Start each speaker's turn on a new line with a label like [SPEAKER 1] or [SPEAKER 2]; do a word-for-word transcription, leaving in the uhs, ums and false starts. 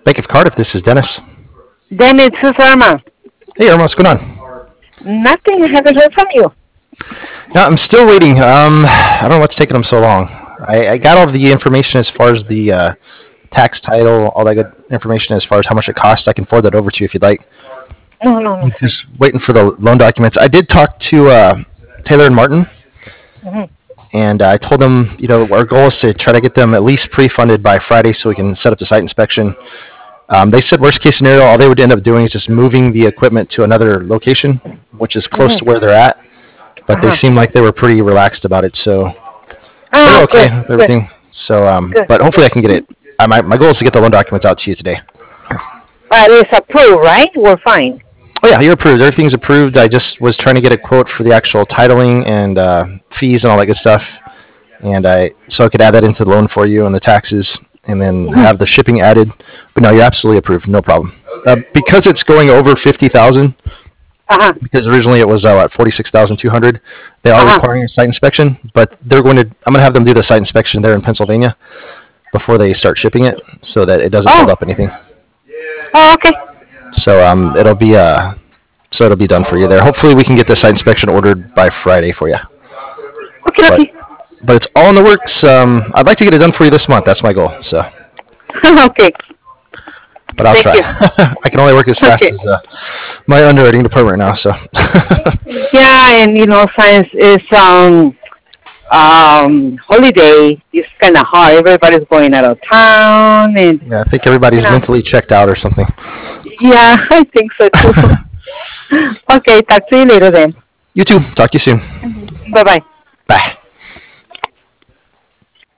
[SPEAKER 1] Bank of Cardiff, this is Dennis.
[SPEAKER 2] Dennis, this is Irma.
[SPEAKER 1] Hey, Irma, what's going on?
[SPEAKER 2] Nothing. I haven't heard from you.
[SPEAKER 1] No, I'm still waiting. Um, I don't know what's taking them so long. I, I got all of the information as far as the uh, tax title, all that good information as far as how much it costs. I can forward that over to you if you'd like.
[SPEAKER 2] No, no, no.
[SPEAKER 1] Just waiting for the loan documents. I did talk to uh, Taylor and Martin,
[SPEAKER 2] Mm-hmm.
[SPEAKER 1] and I told them, you know, our goal is to try to get them at least pre-funded by Friday so we can set up the site inspection. Um, they said worst case scenario, all they would end up doing is just moving the equipment to another location, which is close to where they're at. But they
[SPEAKER 2] Uh-huh.
[SPEAKER 1] seemed like they were pretty relaxed about it, so
[SPEAKER 2] Oh,
[SPEAKER 1] they're okay
[SPEAKER 2] good,
[SPEAKER 1] with everything. So, um,
[SPEAKER 2] Good.
[SPEAKER 1] but hopefully I can get it. I, my, my goal is to get the loan documents out to you today.
[SPEAKER 2] But it's approved, right? We're fine.
[SPEAKER 1] Oh yeah, you're approved. Everything's approved. I just was trying to get a quote for the actual titling and uh, fees and all that good stuff, and I so I could add that into the loan for you and the taxes, and then have the shipping added. But no, you're absolutely approved. No problem. Uh, because it's going over fifty thousand.
[SPEAKER 2] Uh-huh.
[SPEAKER 1] Because originally it was uh, at forty-six thousand two hundred. They are
[SPEAKER 2] Uh-huh.
[SPEAKER 1] requiring a site inspection, but they're going to. I'm going to have them do the site inspection there in Pennsylvania before they start shipping it, so that it doesn't
[SPEAKER 2] Oh.
[SPEAKER 1] hold up anything.
[SPEAKER 2] Oh, okay.
[SPEAKER 1] So um, it'll be uh, so it'll be done for you there. Hopefully we can get the site inspection ordered by Friday for you.
[SPEAKER 2] Okay,
[SPEAKER 1] But
[SPEAKER 2] okay.
[SPEAKER 1] but it's all in the works. Um, I'd like to get it done for you this month. That's my goal. So,
[SPEAKER 2] Okay.
[SPEAKER 1] but I'll
[SPEAKER 2] Thank
[SPEAKER 1] try.
[SPEAKER 2] you.
[SPEAKER 1] I can only work as fast
[SPEAKER 2] Okay.
[SPEAKER 1] as uh, my underwriting department now. So.
[SPEAKER 2] Yeah, and you know, science is um um holiday. It's kind of hard. Everybody's going out of town, and
[SPEAKER 1] Yeah, I think everybody's
[SPEAKER 2] Yeah.
[SPEAKER 1] mentally checked out or something.
[SPEAKER 2] yeah, I think so too. Okay, talk to you later then.
[SPEAKER 1] You too. Talk to you soon.
[SPEAKER 2] Bye bye.